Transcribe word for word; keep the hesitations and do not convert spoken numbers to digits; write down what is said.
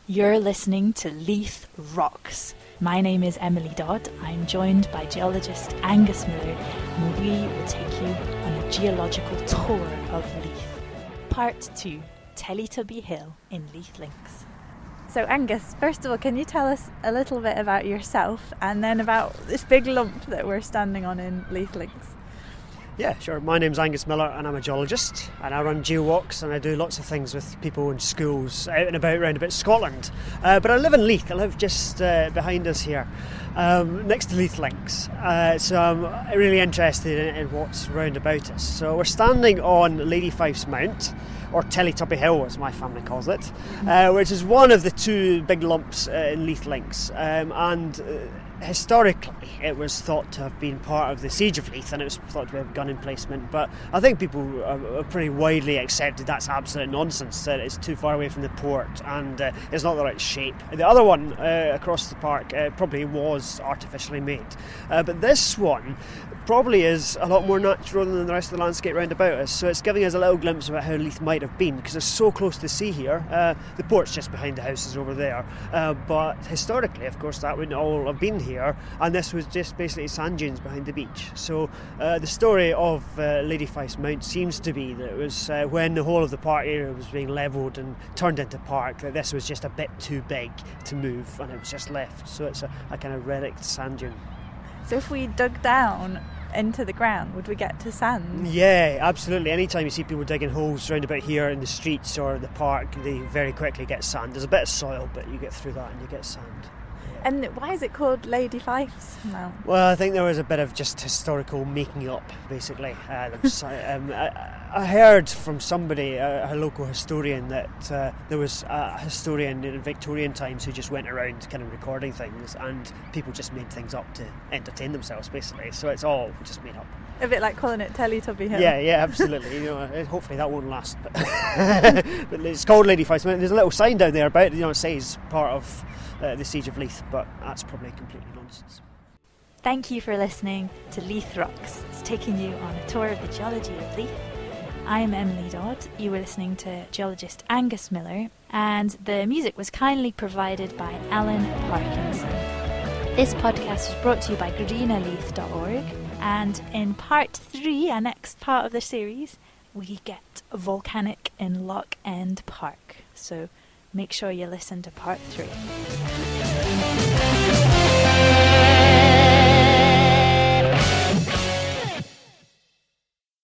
You're listening to Leith Rocks. My name is Emily Dodd. I'm joined by geologist Angus Miller, and we will take you on a geological tour of Leith. Part two, Teletubby Hill in Leith Links. So Angus, first of all, can you tell us a little bit about yourself and then about this big lump that we're standing on in Leith Links? Yeah, sure. My name's Angus Miller and I'm a geologist, and I run GeoWalks and I do lots of things with people in schools out and about around about Scotland. Uh, but I live in Leith. I live just uh, behind us here, um, next to Leith Links. Uh, so I'm really interested in, in what's round about us. So we're standing on Lady Fife's Mount, or Teletubby Hill as my family calls it, uh, which is one of the two big lumps uh, in Leith Links. Um, and uh, historically it was thought to have been part of the Siege of Leith, and it was thought to be a gun emplacement, but I think people are, are pretty widely accepted that's absolute nonsense, that it's too far away from the port and uh, it's not the right shape. The other one uh, across the park uh, probably was artificially made, uh, but this one probably is a lot more natural than the rest of the landscape round about us, so it's giving us a little glimpse about how Leith might have been, because it's so close to the sea here. Uh, the port's just behind the houses over there, uh, but historically of course that wouldn't all have been here, and this was just basically sand dunes behind the beach. So uh, the story of uh, Lady Fife's Mount seems to be that it was uh, when the whole of the park area was being levelled and turned into park, that this was just a bit too big to move and it was just left, so it's a, a kind of relict sand dune. So if we dug down into the ground, would we get to sand? Yeah, absolutely. Anytime you see people digging holes round about here in the streets or the park, they very quickly get sand. There's a bit of soil, but you get through that and you get sand. And why is it called Lady Fife's Mount? Well, I think there was a bit of just historical making up, basically. Uh, there was, um, I, I heard from somebody, a, a local historian, that uh, there was a historian in Victorian times who just went around kind of recording things, and people just made things up to entertain themselves, basically. So it's all just made up. A bit like calling it Teletubby Hill. Yeah, yeah, absolutely. You know, hopefully that won't last. But, but it's called Lady Fife's Mount. There's a little sign down there about it, you know, it says part of Uh, the Siege of Leith, but that's probably completely nonsense. Thank you for listening to Leith Rocks. It's taking you on a tour of the geology of Leith. I'm Emily Dodd. You were listening to geologist Angus Miller, and the music was kindly provided by Alan Parkinson. This podcast was brought to you by greener leith dot org, and in part three, our next part of the series, we get volcanic in Loch End Park. So make sure you listen to part three.